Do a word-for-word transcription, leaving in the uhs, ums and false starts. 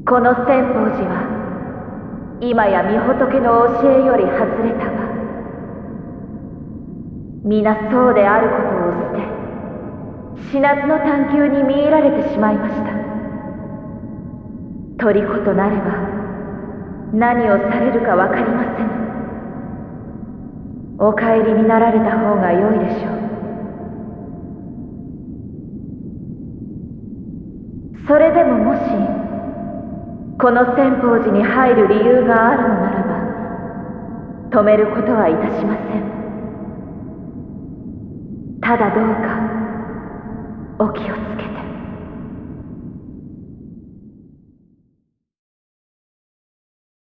この千宝寺は今や御仏の教えより外れたが、皆そうであることを捨て、死なずの探求に魅入られてしまいました。虜となれば何をされるか分かりませぬ。お帰りになられた方がよいでしょう。それでももしこの千宝寺に入る理由があるのならば、止めることはいたしません。ただどうかお気をつけて。